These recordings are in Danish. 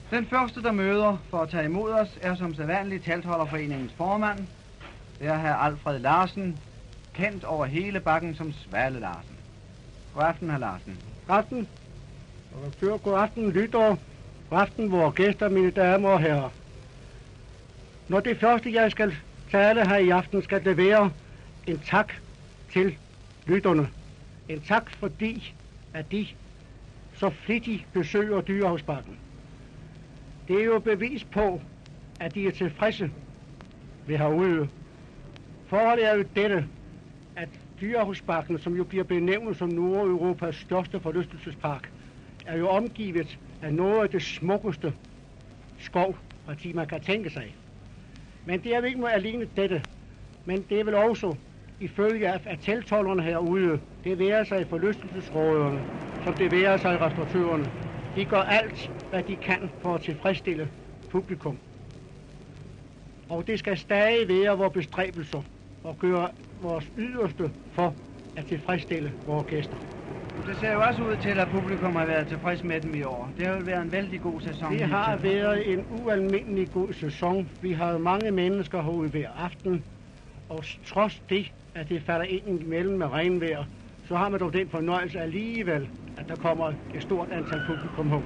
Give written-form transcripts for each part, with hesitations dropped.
Den første, der møder for at tage imod os, er som sædvanligt Teltholderforeningens formand. Det er hr. Alfred Larsen, kendt over hele bakken som Svale Larsen. God aften, hr. Larsen. God aften. God aften, lytter. God aften, vores gæster, mine damer og herrer. Når det første, jeg skal tale her i aften, skal det være en tak til lytterne. En tak fordi, at de så flittigt besøger Dyrehavsbakken. Det er jo bevis på, at de er tilfredse ved herude. Forholdet er jo dette, at Dyrehavsbakken, som jo bliver benævnt som Nordeuropas største forlystelsespark, er jo omgivet af noget af det smukkeste skovparti, man kan tænke sig. Men det er jo ikke alene dette, men det er vel også ifølge af teltholderne herude, det værer sig i forlystelsesråderne, som det værer sig i restauratørerne. De gør alt, hvad de kan for at tilfredsstille publikum. Og det skal stadig være vores bestræbelser og gøre vores yderste for at tilfredsstille vores gæster. Det ser jo også ud til, at publikum har været tilfreds med dem i år. Det har jo været en vældig god sæson. Det har været en ualmindelig god sæson. Vi har mange mennesker herude hver aften. Og trods det, at det falder ind imellem med regnvejr, så har man dog den fornøjelse alligevel, at der kommer et stort antal publikum hos.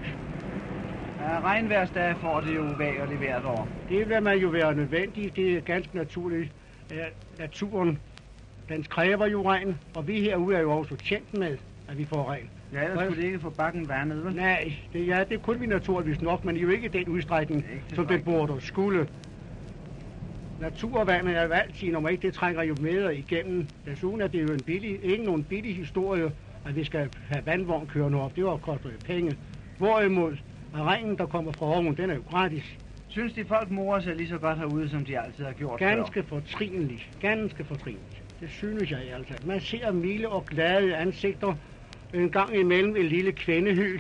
Ja, regnværsdage får det jo uvægerligt hvert år. Det vil man jo være nødvendigt. Det er ganske naturligt. Naturen, den kræver jo regn, og vi herude er jo også tjent med, at vi får regn. Ja, ellers skulle det ikke få bakken vandet, vel? Nej, det kunne vi naturligvis nok, men jo ikke i den udstrækning, som det burde skulle. Naturvandet er jo altid nummer 1, det trænger jo med igennem. Desuden er det jo ikke nogen billig historie, at vi skal have vandvogn kørende op. Det var koster jo penge. Hvorimod, at regnen, der kommer fra oven, den er jo gratis. Synes de folk morer sig lige så godt herude, som de altid har gjort Ganske fortrinligt. Ganske fortrinligt. Det synes jeg altså. Man ser milde og glade ansigter en gang imellem en lille kvindehyl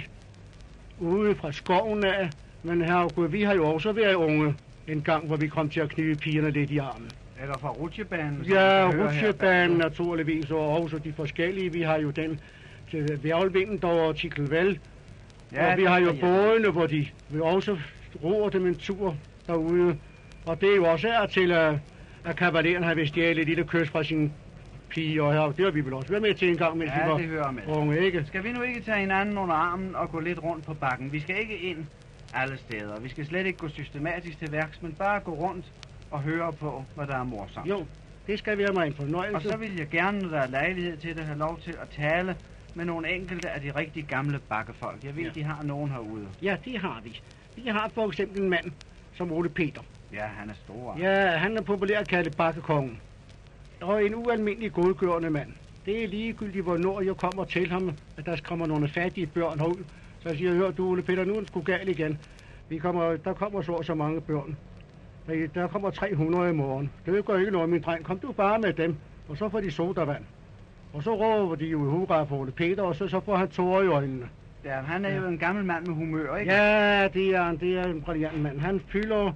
ude fra skoven af. Men herregud, vi har jo også været unge en gang, hvor vi kom til at knive pigerne lidt i armen. Eller fra rutsjebanen? Ja, rutsjebanen naturligvis, og også de forskellige. Vi har jo den til Værlvinden, der var Tikkelvæld. Ja, og vi har jo bådene, hvor de vil også roer dem en tur derude. Og det er jo også til, at kavaleren har vist stjælet et lille kys fra sin pige, og her, det har vi vel også været med til en gang, mens vi var unge, ikke? Skal vi nu ikke tage hinanden under armen og gå lidt rundt på bakken? Vi skal ikke ind alle steder. Vi skal slet ikke gå systematisk til værks, men bare gå rundt og høre på, hvad der er morsomt. Jo, det skal være mig en fornøjelse. Og så vil jeg gerne, når der er lejlighed til det, have lov til at tale med nogle enkelte af de rigtig gamle bakkefolk. Jeg ved, de har nogen herude. Ja, det har vi. Vi har for eksempel en mand som Ole Peter. Ja, han er stor. Ja, han er populær at kalde bakkekongen. Og en ualmindelig godgørende mand. Det er ligegyldigt, hvornår jeg kommer til ham, at der kommer nogle fattige børn herud. Så jeg siger, hør du Ole Peter, nu er den sgu galt igen. Der kommer så mange børn. Der kommer 300 i morgen. Det gør ikke noget, min dreng. Kom du bare med dem, og så får de sodavand. Og så råber de jo i hurra for Ole Peter, og så får han tårer i øjnene. Ja, han er jo en gammel mand med humør, ikke? Ja, det er en brilliant mand. Han fylder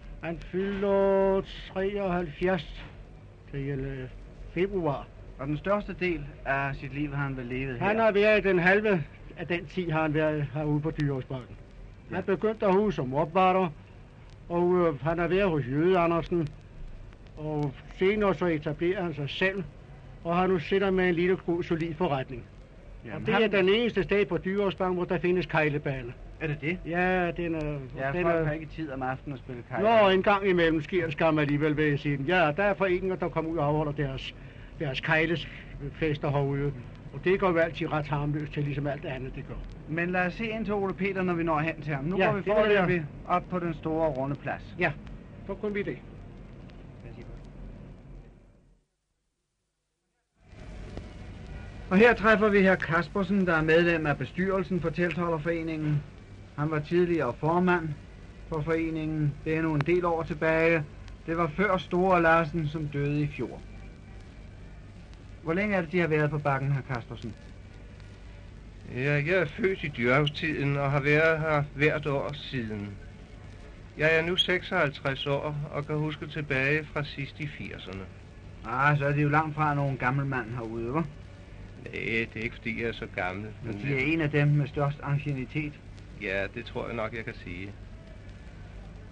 73 til februar. Og den største del af sit liv har han vel levet her? Han har været den halve af den tid, har han været herude på Dyrehavsbakken. Ja. Han begyndte herude som opvarter, og han har været hos Jøde Andersen, og senere så etablerer han sig selv, og har nu sidder med en lille god, solid forretning. Jamen, og det er den eneste sted på Dyrehavsbakken, hvor der findes kejlebane. Er det det? Ja, den er... Ja, den folk har ikke tid om aftenen at spille kejle. Nå, en gang imellem sker skam alligevel, vil jeg sige. Ja, der er foreninger, der kommer ud og afholder deres kejlesfester herude. Og det går jo altid ret harmløst til, ligesom alt andet, det gør. Men lad os se ind til Ole Peter, når vi når hen til ham. Nu går vi foreløbig op på den store runde plads. Ja, så kunne vi det. Og her træffer vi her Kaspersen, der er medlem af bestyrelsen for Teltholderforeningen. Han var tidligere formand for foreningen. Det er nu en del år tilbage. Det var før Store Larsen, som døde i fjor. Hvor længe er det, de har været på bakken, her Kaspersen? Ja, jeg er født i Dyrehavstiden og har været her hvert år siden. Jeg er nu 56 år og kan huske tilbage fra sidst i 80'erne. Ah, så er det jo langt fra nogen gammel mand herude, hva'? Nej, det er ikke fordi jeg er så gammel. Men de er en af dem med størst anciennitet. Ja, det tror jeg nok, jeg kan sige.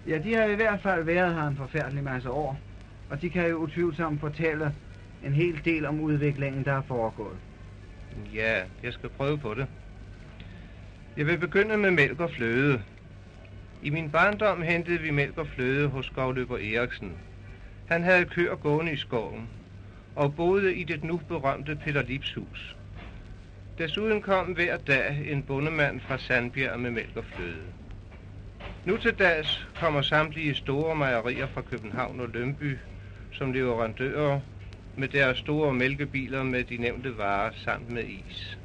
Ja, de har i hvert fald været her en forfærdelig masse år, og de kan jo utvivlsomt fortælle en hel del om udviklingen, der er foregået. Ja, jeg skal prøve på det. Jeg vil begynde med mælk og fløde. I min barndom hentede vi mælk og fløde hos skovløber Eriksen. Han havde køer gående i skoven og boede i det nu berømte Peter Lips hus. Desuden kom hver dag en bondemand fra Sandbjerg med mælk og fløde. Nu til dags kommer samtlige store mejerier fra København og Lønby som leverandører med deres store mælkebiler med de nævnte varer samt med is.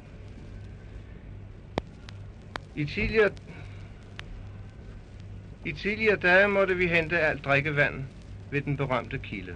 I tidligere dage måtte vi hente alt drikkevand ved den berømte kilde.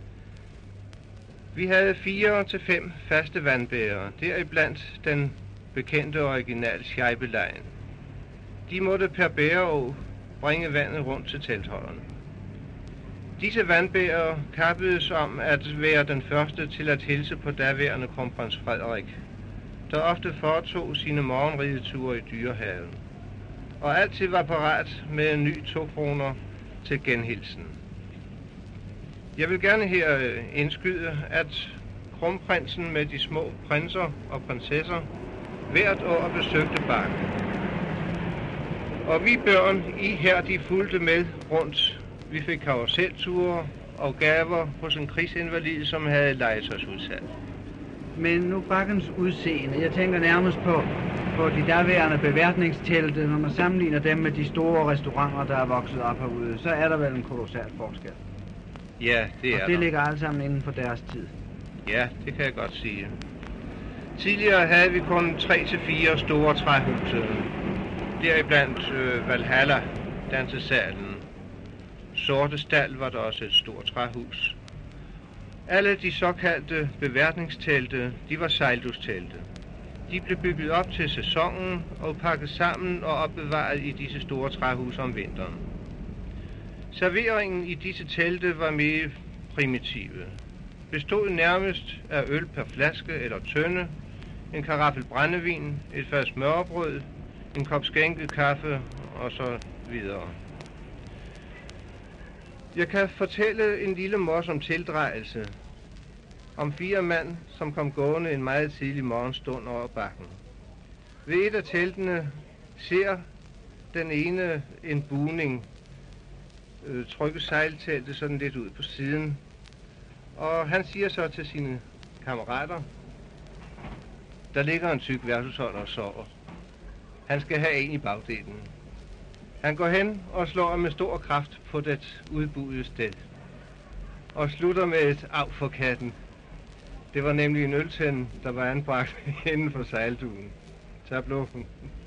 Vi havde 4 til 5 faste vandbærere, deriblandt den bekendte original Scheibelein. De måtte per bæreå bringe vandet rundt til teltholderne. Disse vandbærere kappedes om at være den første til at hilse på daværende kronprins Frederik, der ofte foretog sine morgenrideture i Dyrehaven, og altid var parat med en ny 2 kroner til genhilsen. Jeg vil gerne her indskyde, at kronprinsen med de små prinser og prinsesser hvert år besøgte Bakken. Og vi børn ihærdigt fulgte med rundt. Vi fik karuselture og gaver hos en krigsinvalid, som havde legetøjsudsalg. Men nu Bakkens udseende, jeg tænker nærmest på de derværende beværtningstelte, når man sammenligner dem med de store restauranter, der er vokset op herude, så er der vel en kolossal forskel. Ja, det er og det ligger alt sammen inden for deres tid. Ja, det kan jeg godt sige. Tidligere havde vi kun 3 til 4 store træhuse. Deriblandt Valhalla, dansesalen. Sorte Stald var der også et stort træhus. Alle de såkaldte beværtningstelte, de var sejldustelte. De blev bygget op til sæsonen og pakket sammen og opbevaret i disse store træhuse om vinteren. Serveringen i disse telte var mere primitive. Bestod nærmest af øl per flaske eller tønde, en karaffel brændevin, et fad smørrebrød, en kop skænket kaffe og så videre. Jeg kan fortælle en lille morsom tildrejelse om 4 mand, som kom gående en meget tidlig morgenstund over bakken. Ved et af teltene ser den ene en bugning trykke sejlteltet sådan lidt ud på siden, og han siger så til sine kammerater, der ligger en tyk værtshusholder og sover. Han skal have en i bagdelen. Han går hen og slår med stor kraft på det udbuede sted, og slutter med et af for katten. Det var nemlig en øltænd, der var anbragt inden for sejlduen. Tag bluffen.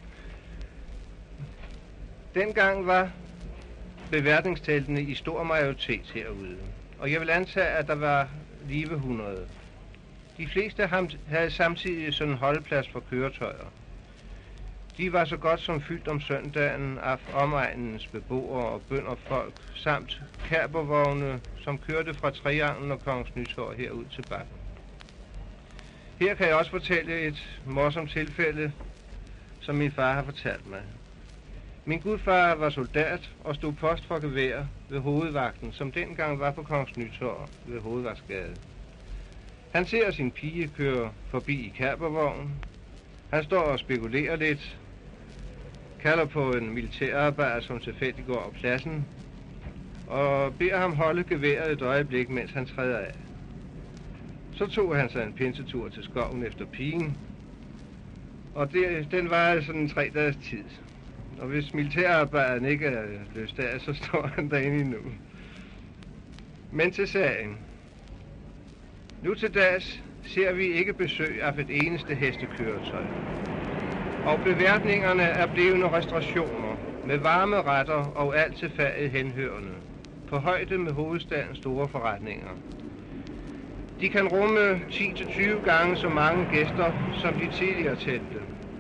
Dengang var beværtningsteltene i stor majoritet herude, og jeg vil antage, at der var lige 100. De fleste havde samtidig sådan en holdeplads for køretøjer. De var så godt som fyldt om søndagen af omegnens beboere og bønderfolk, samt kærbervogne, som kørte fra Trianglen og Kongens Nytorv herud til Bakken. Her kan jeg også fortælle et morsomt tilfælde, som min far har fortalt mig. Min gudfar var soldat og stod post for gevær ved hovedvagten, som dengang var på Kongens Nytorv ved Hovedvagtsgade. Han ser sin pige køre forbi i kærbervognen. Han står og spekulerer lidt, kalder på en militærarbejder, som tilfældigt går over pladsen, og beder ham holde geværet et øjeblik, mens han træder af. Så tog han sig en pinsetur til skoven efter pigen, og den var sådan en 3 dages tid. Og hvis militærarbejderen ikke er løst af, så står han derinde endnu. Men til sagen. Nu til dags ser vi ikke besøg af et eneste hestekøretøj. Og beværtningerne er blevne restaurationer med varme retter og alt til faget henhørende, på højde med hovedstadens store forretninger. De kan rumme 10-20 gange så mange gæster, som de tidligere telte.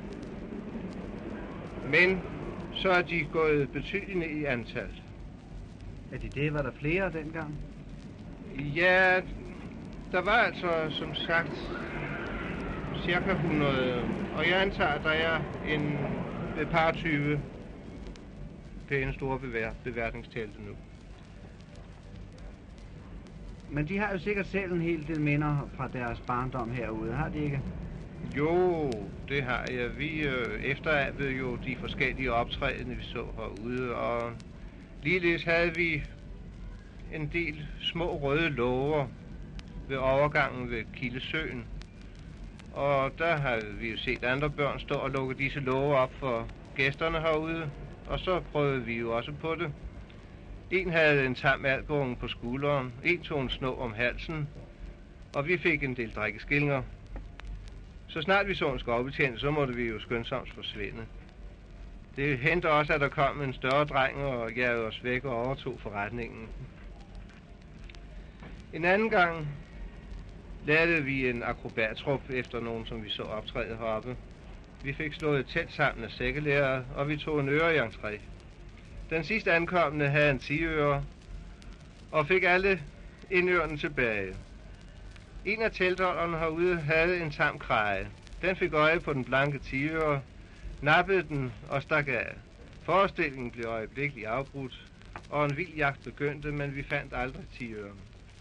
Men så er de gået betydeligt ned i antal. Er det? Var der flere dengang? Ja, der var altså som sagt cirka 100, og jeg antager, at der er et par 20. pæne store beværtningstelte nu. Men de har jo sikkert selv en hel del minder fra deres barndom herude, har de ikke? Jo, det har jeg. Vi efterabede jo de forskellige optrædende, vi så herude, og ligeledes havde vi en del små røde låger ved overgangen ved Kildesøen. Og der har vi jo set andre børn stå og lukke disse låger op for gæsterne herude, og så prøvede vi jo også på det. En havde en tam albuung på skulderen, en tog en snå om halsen, og vi fik en del drikkeskillinger. Så snart vi så en skovbetjent, så måtte vi jo skyndsomt forsvinde. Det hentede også, at der kom en større dreng og jagede os væk og overtog forretningen. En anden gang lavede vi en akrobattrup efter nogen, som vi så optræde heroppe. Vi fik slået et telt sammen af sækkelærer, og vi tog en øre i entré. Den sidste ankommende havde en 10-øre, og fik alle indørene tilbage. En af teltholderne herude havde en tam kraje. Den fik øje på den blanke 10-øre, nappede den og stak af. Forestillingen blev øjeblikkeligt afbrudt, og en vild jagt begyndte, men vi fandt aldrig 10-øren.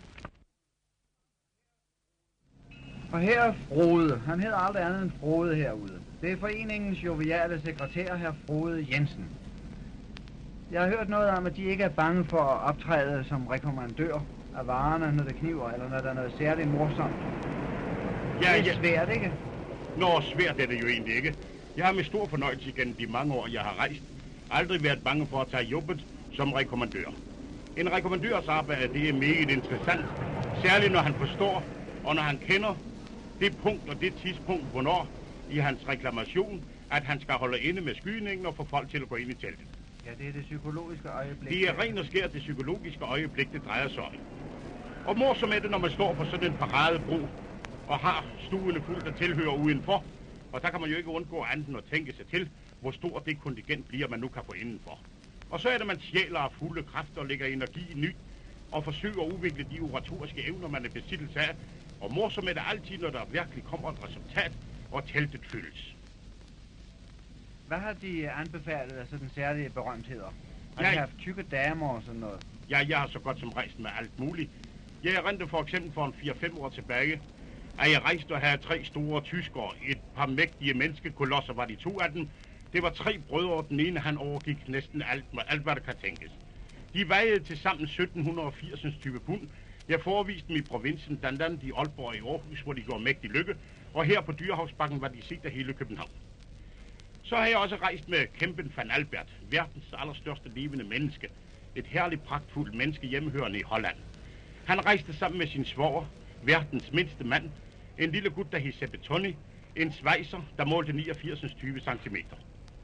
Og her er Frode. Han hedder aldrig andet end Frode herude. Det er foreningens joviale sekretær, hr. Frode Jensen. Jeg har hørt noget om, at de ikke er bange for at optræde som rekommandør af varerne, når det kniver, eller når der er noget særligt morsomt. Ja, det er svært, ikke? Nå, svært er det jo egentlig ikke. Jeg har med stor fornøjelse gennem de mange år, jeg har rejst, aldrig været bange for at tage jobbet som rekommandør. En rekommandørs arbejde, det er meget interessant, særligt når han forstår, og når han kender det punkt og det tidspunkt, hvornår i hans reklamation, at han skal holde inde med skydningen og få folk til at gå ind i teltet. Ja, det er det psykologiske øjeblik. Det er ren og skær det psykologiske øjeblik, det drejer sig om. Og morsomt er det, når man står på sådan en paradebro og har stuerne fuldt af tilhører udenfor. Og der kan man jo ikke undgå andet end at tænke sig til, hvor stort det kontingent bliver, man nu kan få indenfor. Og så er det, man sjæler af fulde kræfter og lægger energi i nyt og forsøger at udvikle de oratoriske evner, man er besiddelse af. Og morsomt er det altid, når der virkelig kommer et resultat, og teltet fyldes. Hvad har de anbefalet af sådan særlige berømtheder? Har Ja, de haft tykke damer og sådan noget? Ja, jeg har så godt som rejst med alt muligt. Jeg erindrer for eksempel for en 4-5 år tilbage, at jeg rejste og havde 3 store tyskere. Et par mægtige menneskekolosser var de 2 af dem. Det var 3 brødre, og den ene han overgik næsten alt hvad der kan tænkes. De vejede til sammen 1780 type pund. Jeg foreviste dem i provinsen, blandt andet i Aalborg og i Aarhus, hvor de går mægtig lykke. Og her på Dyrehavsbakken var de set af hele København. Så har jeg også rejst med kæmpen van Albert, verdens allerstørste levende menneske. Et herligt pragtfuldt menneske hjemmehørende i Holland. Han rejste sammen med sin svoger, verdens mindste mand, en lille gut, der hed Seppe Tony, en svejser, der målte 89 centimeter.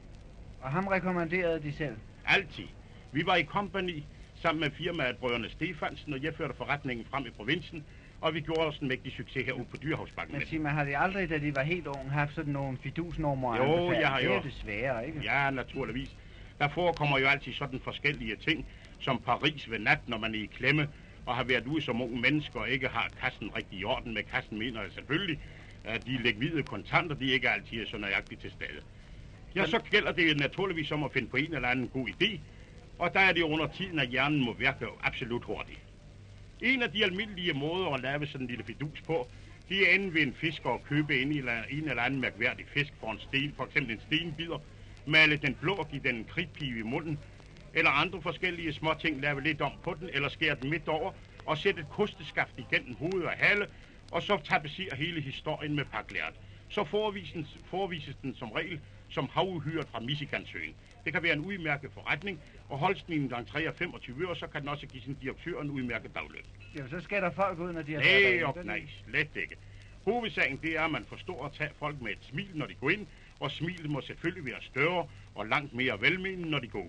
Og ham rekommanderede de selv? Altid. Vi var i kompagni sammen med firmaet Brødrene Stefansen, og jeg førte forretningen frem i provinsen, og vi gjorde os en mægtig succes herude på Dyrehavsbakken. Men sig mig, har de aldrig, da de var helt unge, haft sådan nogle fidusnumre? Jo, jeg har jo. Det er desværre, ikke? Ja, naturligvis. Der forekommer jo altid sådan forskellige ting, som Paris ved nat, når man er i klemme, og har været ude som unge mennesker, og ikke har kassen rigtig i orden. Med kassen mener jeg selvfølgelig, at de likvide kontanter, de ikke altid er så nøjagtigt til stede. Ja, så gælder det naturligvis om at finde på en eller anden god idé, og der er det under tiden, at hjernen må virke absolut hurtigt. En af de almindelige måder at lave sådan en lille fidus på, det er inde ved en fisker og købe en eller anden mærkværdig fisk for en sten, for eksempel en stenbider, male den blå og give den en kridtpive i munden, eller andre forskellige småting, lave lidt om på den, eller skære den midt over, og sætte et kosteskaft igennem hoved og hale, og så tapetsere hele historien med paklært. Så forvises den som regel som havuhyret fra Michigansøen. Det kan være en udmærket forretning, og holdes den i en entré af 25 øre, så kan den også give sin direktør en udmærket dagløn. Jamen, så skal der folk ud, når de har Nej, slet ikke. Hovedsagen det er, at man forstår at tage folk med et smil, når de går ind, og smilet må selvfølgelig være større og langt mere velmenende, når de går ud.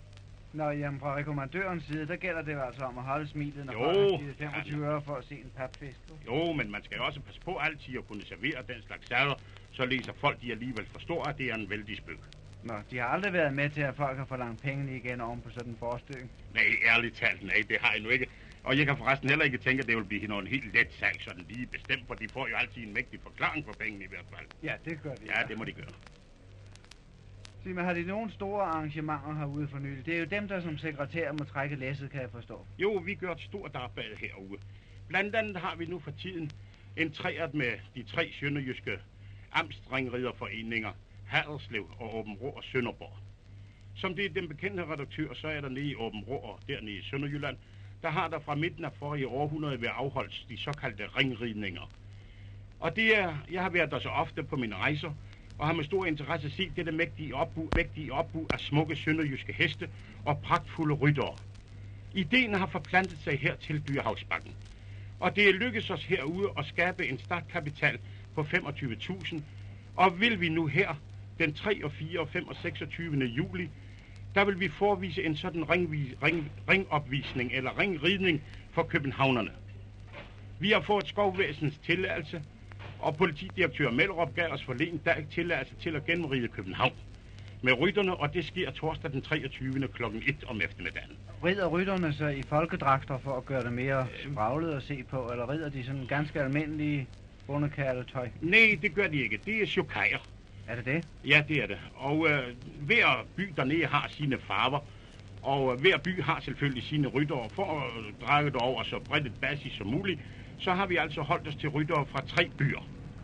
Nå, jamen fra rekommandørens side, der gælder det jo altså om at holde smilet, når Jo, folk har givet 25 øre for at se en papfisk. Jo, men man skal jo også passe på altid at kunne servere den slags sager, så læser folk de alligevel forstår, at det er en vældig spøg. Nå, de har aldrig været med til, at folk har forlangt pengene igen oven på sådan en forstykke. Nej, ærligt talt, nej, det har jeg nu ikke. Og jeg kan forresten heller ikke tænke, at det vil blive noget helt let sag, sådan lige bestemt, for de får jo altid en mægtig forklaring for pengene i hvert fald. Ja, det gør de. Ja, det må de gøre. Sig mig, har de nogle store arrangementer herude for nylig? Det er jo dem, der som sekretær må trække læsset, kan jeg forstå. Jo, vi gør et stort arbejde herude. Blandt andet har vi nu for tiden en træert med de 3 sønderjyske amtsringriderforeninger, Haderslev og Aabenraa og Sønderborg. Som det er den bekendte redaktør, så er der nede i Aabenraa og dernede i Sønderjylland, der har der fra midten af forrige århundrede været afholdt de såkaldte ringridninger. Og jeg har været der så ofte på mine rejser, og har med stor interesse set dette mægtige opbud af smukke sønderjyske heste og pragtfulde ryttere. Ideen har forplantet sig her til Dyrehavsbakken. Og det er lykkedes os herude at skabe en startkapital på 25.000, og vil vi nu her, den 3., og 4., og 5. og 26. juli, der vil vi forvise en sådan ringopvisning eller ringridning for københavnerne. Vi har fået skovvæsens tilladelse, og politidirektør Mellerup gav os forleden dag tilladelse til at gennemride København med rytterne, og det sker torsdag den 23. kl. 1 om eftermiddagen. Rider rytterne så i folkedragter for at gøre det mere spraglet at se på, eller rider de sådan ganske almindelige bondekærletøj? Nej, det gør de ikke. Det er chokajer. Er det det? Ja, det er det. Og hver by dernede har sine farver, og hver by har selvfølgelig sine ryttere. For at drage det over så bredt et basis som muligt, så har vi altså holdt os til ryttere fra 3 byer.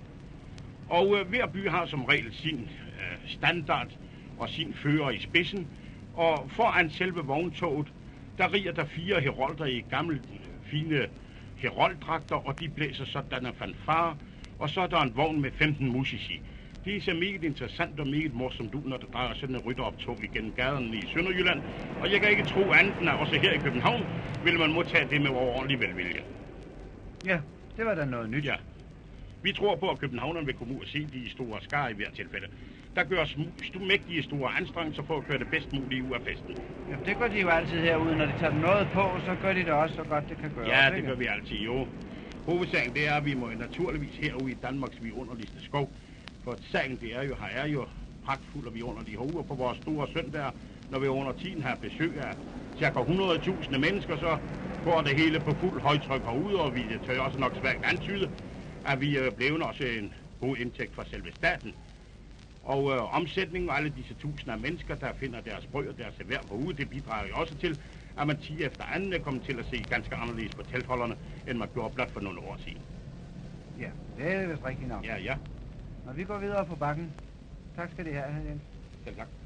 Og hver by har som regel sin standard og sin fører i spidsen. Og foran selve vogntoget, der rider der 4 herolder i gamle, fine herolddragter, og de blæser sådan en fanfare. Og så er der en vogn med 15 musici. Det er så meget interessant og meget morsomt ud, når der drejer sådan en rytteroptog igennem gaderne i Sønderjylland. Og jeg kan ikke tro andet end, at også her i København vil man modtage det med overordentlig velvilje. Ja, det var da noget nyt. Ja. Vi tror på, at københavnerne vil komme ud og se de store skare i hver tilfælde. Der gøres mægtige store anstrengelser for at gøre det bedst muligt ud af festen. Ja, det gør de jo altid herude. Når de tager noget på, så gør de det også så godt det kan gøre. Ja, det gør vi altid, jo. Hovedsagen det er, at vi må naturligvis herude i Danmarks vidunderligste skov. For sagen det er jo pragtfuld og vidunderlige hoveder på vores store søndag. Når vi under tiden har besøg af ca. 100.000 mennesker, så går det hele på fuld højtryk herude, og vi tør også nok svært antyde, at vi er blevet også en god indtægt for selve staten. Og omsætningen og alle disse tusinder af mennesker, der finder deres brød og deres erhverv herude, det bidrager jo også til, at man 10 efter anden er kommet til at se ganske anderledes på teltholderne, end man gjorde blot for nogle år siden. Ja, det er vist rigtigt nok. Ja, ja. Når vi går videre på bakken. Tak skal det have, Jens. Selv tak.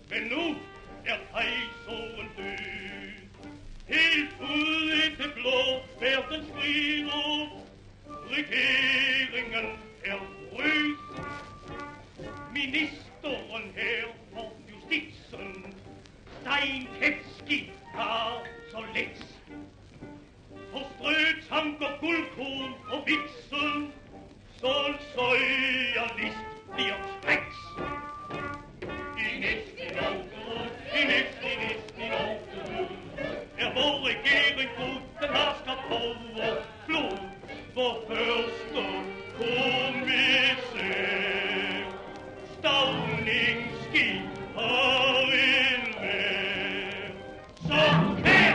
Men nu er fejsoen død. Helt ude i det blå, verden skrider. Regeringen er rød. Ministeren her for justitsen, Steinkevski, har så let forstrødt tanker guldkorn og vitsen, så socialist bliver skræks. I næsten Novgorod, i næsten Novgorod, er vor regering god, den hersker på vor flod, vor første kommissær. Stavningsskib har en vær, så kær.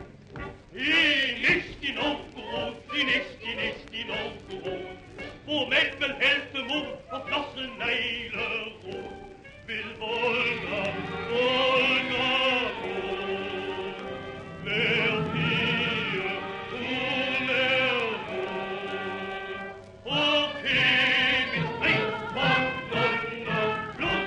I næsten Novgorod, i næsten Novgorod, hvor mænd vil helte mod og flosse neglerod, vil Volga, Volga råd. Hver pige, hun er råd, og kæmens ring for blod.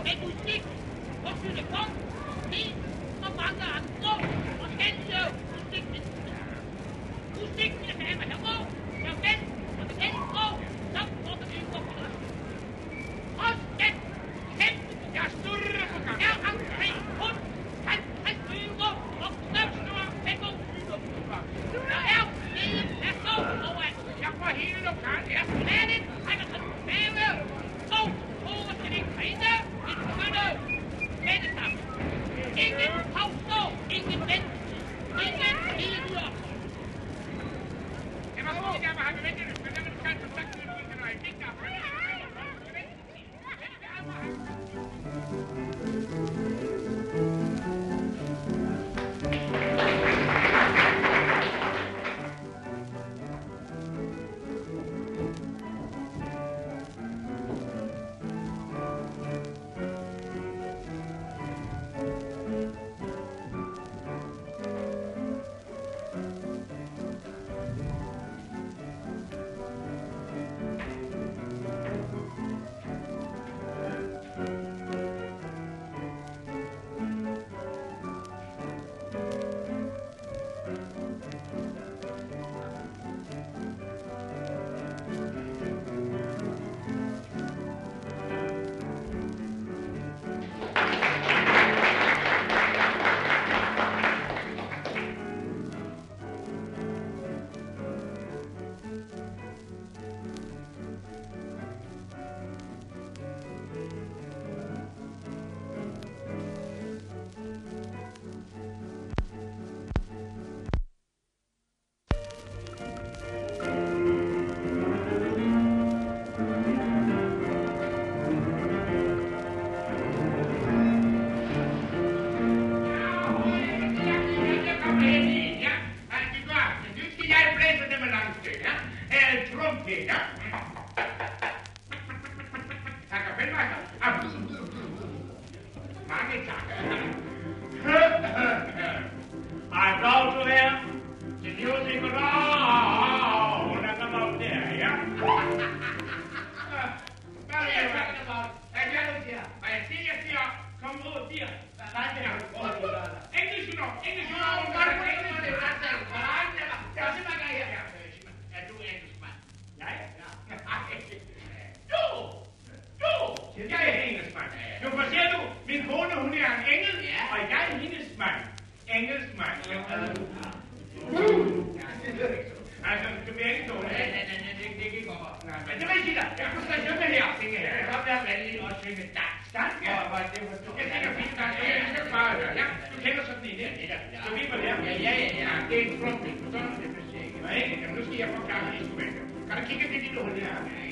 med musik, og synefond, film og mange andre forskellige musikinstrumenter. Musik, mine damer og herrer, er ven og det ældre, som får den yngre generation. Og den kæmpe, jeg større program, er omkring kun 50 yngre og knapstore 25 program. Der er flere pladser overalt. Jeg får hele lokalen her. Landet trækker sig tilbage. Og over til den grine, en skønne vennekamp. Ingen pauser, ingen ventetid, ingen tider. Jeg var så, at jeg var her med venterne, men der var det kanskje sagt, at du ikke var i fingre. Kan du kigge det lille hul her?